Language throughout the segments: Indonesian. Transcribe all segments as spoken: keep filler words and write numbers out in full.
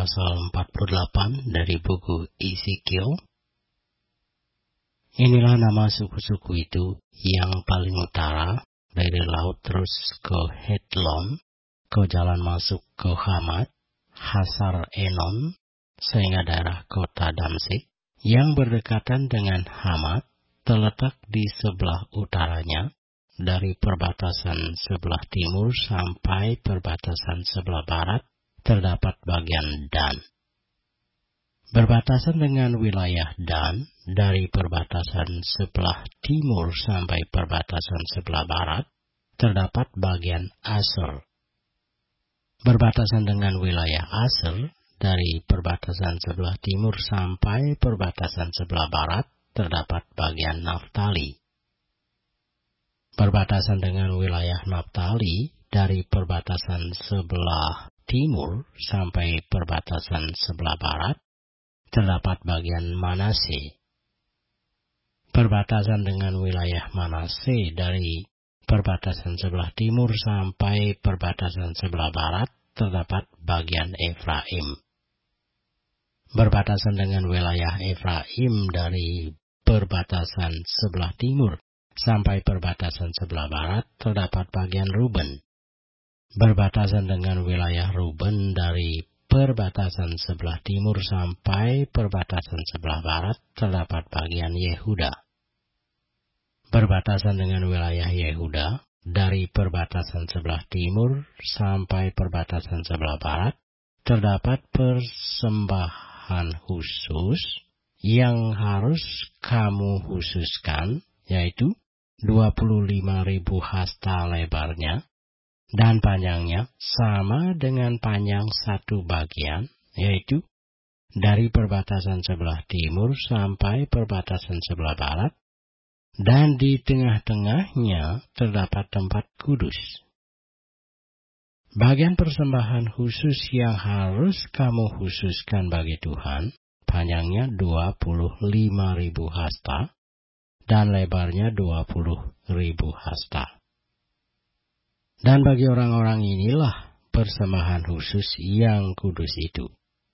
pasal empat puluh delapan dari buku Ezekiel. Inilah nama suku-suku itu yang paling utara, dari laut terus ke Hetlon, ke jalan masuk ke Hamat, Hasar Enon, sehingga daerah kota Damsik, yang berdekatan dengan Hamat, terletak di sebelah utaranya, dari perbatasan sebelah timur sampai perbatasan sebelah barat, terdapat bagian Dan. Berbatasan dengan wilayah Dan, dari perbatasan sebelah timur sampai perbatasan sebelah barat, terdapat bagian Aser. Berbatasan dengan wilayah Aser, dari perbatasan sebelah timur sampai perbatasan sebelah barat, terdapat bagian Naftali. Berbatasan dengan wilayah Naftali, dari perbatasan sebelah timur sampai perbatasan sebelah barat, terdapat bagian Manase. Perbatasan dengan wilayah Manase dari perbatasan sebelah timur sampai perbatasan sebelah barat, terdapat bagian Efraim. Berbatasan dengan wilayah Efraim dari perbatasan sebelah timur sampai perbatasan sebelah barat, terdapat bagian Ruben. Berbatasan dengan wilayah Ruben dari perbatasan sebelah timur sampai perbatasan sebelah barat, terdapat bagian Yehuda. Berbatasan dengan wilayah Yehuda, dari perbatasan sebelah timur sampai perbatasan sebelah barat, terdapat persembahan khusus yang harus kamu khususkan, yaitu dua puluh lima ribu hasta lebarnya, dan panjangnya sama dengan panjang satu bagian, yaitu dari perbatasan sebelah timur sampai perbatasan sebelah barat, dan di tengah-tengahnya terdapat tempat kudus. Bagian persembahan khusus yang harus kamu khususkan bagi Tuhan, panjangnya dua puluh lima ribu hasta, dan lebarnya dua puluh ribu hasta. Dan bagi orang-orang inilah persembahan khusus yang kudus itu.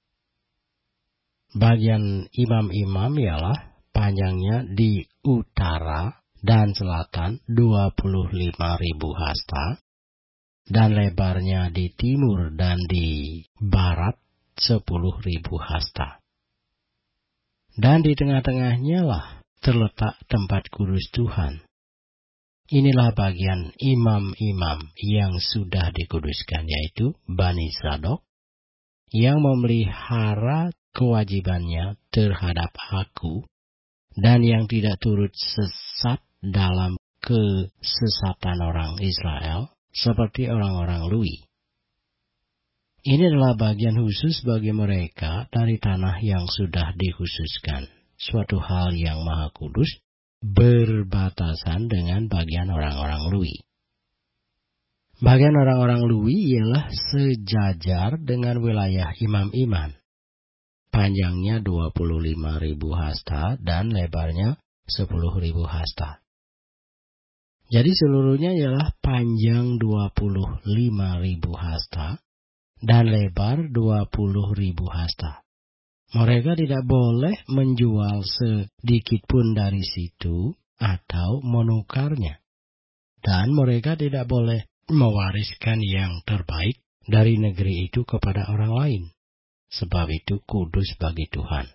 Bagian imam-imam ialah panjangnya di utara dan selatan dua puluh lima ribu hasta, dan lebarnya di timur dan di barat sepuluh ribu hasta. Dan di tengah-tengahnya lah terletak tempat kudus Tuhan. Inilah bagian imam-imam yang sudah dikuduskan, yaitu Bani Zadok, yang memelihara kewajibannya terhadap aku, dan yang tidak turut sesat dalam kesesatan orang Israel, seperti orang-orang Lui. Ini adalah bagian khusus bagi mereka dari tanah yang sudah dikhususkan, suatu hal yang maha kudus, berbatasan dengan bagian orang-orang Lui. Bagian orang-orang Lui ialah sejajar dengan wilayah imam-imam. Panjangnya dua puluh lima ribu hasta dan lebarnya sepuluh ribu hasta. Jadi seluruhnya ialah panjang dua puluh lima ribu hasta dan lebar dua puluh ribu hasta. Mereka tidak boleh menjual sedikit pun dari situ atau menukarnya. Dan mereka tidak boleh mewariskan yang terbaik dari negeri itu kepada orang lain. Sebab itu kudus bagi Tuhan.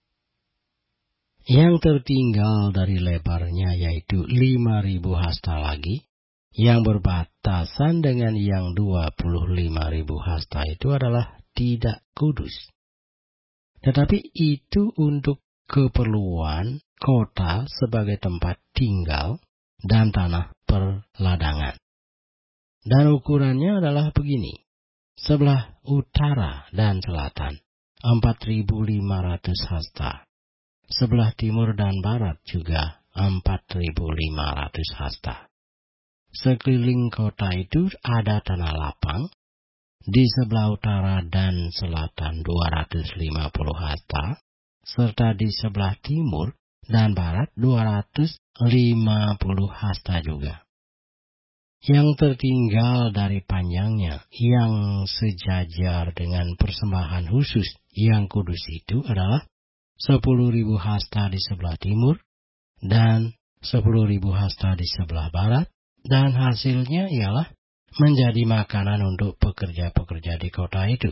Yang tertinggal dari lebarnya yaitu lima ribu hasta lagi, yang berbatasan dengan yang dua puluh lima ribu hasta itu adalah tidak kudus. Tetapi itu untuk keperluan kota sebagai tempat tinggal dan tanah perladangan. Dan ukurannya adalah begini. Sebelah utara dan selatan, empat ribu lima ratus hasta. Sebelah timur dan barat juga, empat ribu lima ratus hasta. Sekeliling kota itu ada tanah lapang, di sebelah utara dan selatan dua ratus lima puluh hasta, serta di sebelah timur dan barat dua ratus lima puluh hasta juga. Yang tertinggal dari panjangnya yang sejajar dengan persembahan khusus yang kudus itu adalah sepuluh ribu hasta di sebelah timur dan sepuluh ribu hasta di sebelah barat, dan hasilnya ialah menjadi makanan untuk pekerja-pekerja di kota itu.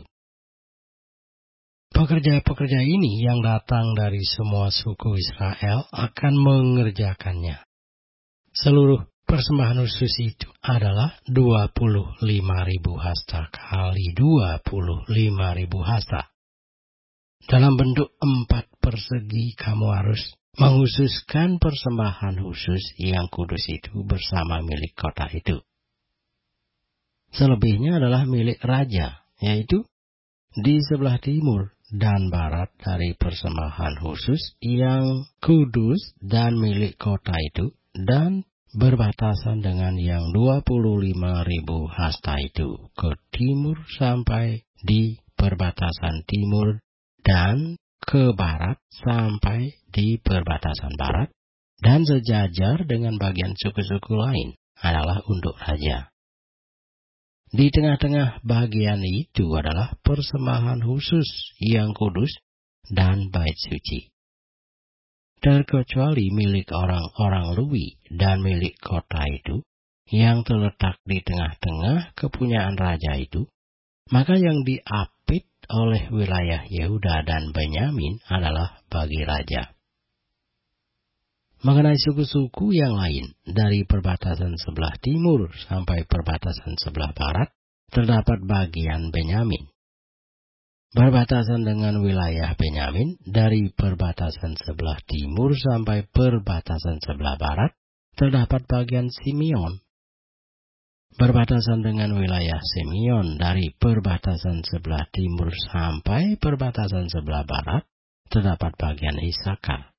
Pekerja-pekerja ini yang datang dari semua suku Israel akan mengerjakannya. Seluruh persembahan khusus itu adalah dua puluh lima ribu hasta kali dua puluh lima ribu hasta. Dalam bentuk empat persegi kamu harus menghususkan persembahan khusus yang kudus itu bersama milik kota itu. Selebihnya adalah milik raja, yaitu di sebelah timur dan barat dari persembahan khusus yang kudus dan milik kota itu, dan berbatasan dengan yang dua puluh lima ribu hasta itu ke timur sampai di perbatasan timur dan ke barat sampai di perbatasan barat, dan sejajar dengan bagian suku-suku lain adalah untuk raja. Di tengah-tengah bagian itu adalah persembahan khusus yang kudus dan bait suci. Terkecuali milik orang-orang Lewi dan milik kota itu yang terletak di tengah-tengah kepunyaan raja itu, maka yang diapit oleh wilayah Yehuda dan Benyamin adalah bagi raja. Mengenai suku-suku yang lain, dari perbatasan sebelah timur sampai perbatasan sebelah barat, terdapat bagian Benyamin. Berbatasan dengan wilayah Benyamin, dari perbatasan sebelah timur sampai perbatasan sebelah barat, terdapat bagian Simeon. Berbatasan dengan wilayah Simeon, dari perbatasan sebelah timur sampai perbatasan sebelah barat, terdapat bagian Isakar.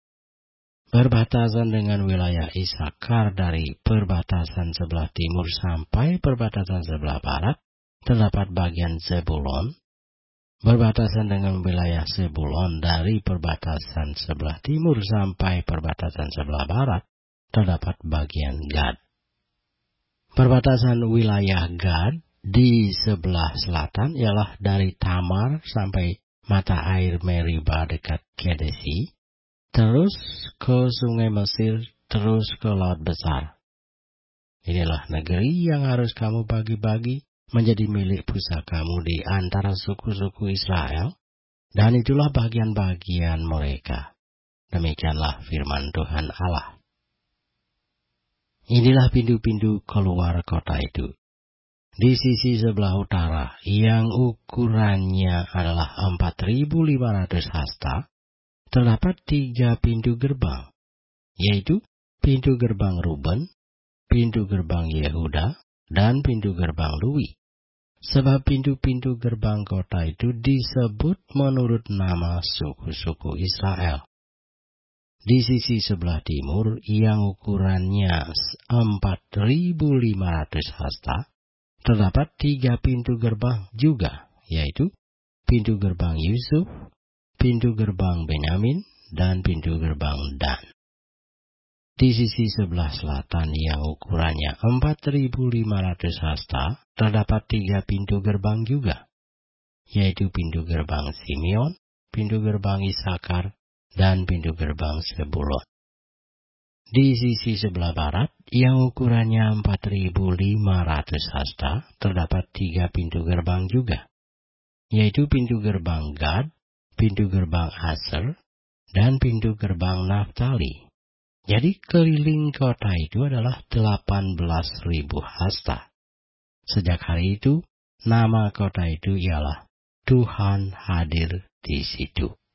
Berbatasan dengan wilayah Isakar, dari perbatasan sebelah timur sampai perbatasan sebelah barat, terdapat bagian Zebulon. Berbatasan dengan wilayah Zebulon, dari perbatasan sebelah timur sampai perbatasan sebelah barat, terdapat bagian Gad. Perbatasan wilayah Gad di sebelah selatan ialah dari Tamar sampai mata air Meriba dekat Kedesi, terus ke sungai Mesir, terus ke Laut Besar. Inilah negeri yang harus kamu bagi-bagi menjadi milik pusakamu di antara suku-suku Israel, dan itulah bagian-bagian mereka. Demikianlah firman Tuhan Allah. Inilah pintu-pintu keluar kota itu. Di sisi sebelah utara, yang ukurannya adalah empat ribu lima ratus hasta, terdapat tiga pintu gerbang, yaitu pintu gerbang Ruben, pintu gerbang Yehuda, dan pintu gerbang Lewi. Sebab pintu-pintu gerbang kota itu disebut menurut nama suku-suku Israel. Di sisi sebelah timur, yang ukurannya empat ribu lima ratus hasta, terdapat tiga pintu gerbang juga, yaitu pintu gerbang Yusuf, pintu gerbang Benyamin, dan pintu gerbang Dan. Di sisi sebelah selatan yang ukurannya empat ribu lima ratus hasta, terdapat tiga pintu gerbang juga, yaitu pintu gerbang Simeon, pintu gerbang Isakar, dan pintu gerbang Zebulon. Di sisi sebelah barat, yang ukurannya empat ribu lima ratus hasta, terdapat tiga pintu gerbang juga, yaitu pintu gerbang Gad, pintu gerbang Aser, dan pintu gerbang Naftali. Jadi keliling kota itu adalah delapan belas ribu hasta. Sejak hari itu, nama kota itu ialah Tuhan hadir di situ.